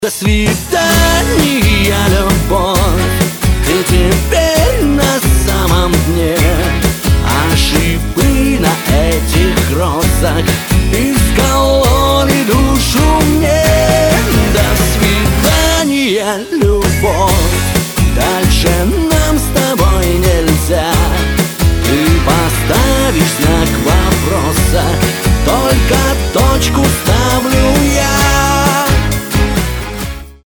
До свидания, любовь, ты теперь на самом дне. А шипы на этих розах искололи душу мне. До свидания, любовь, дальше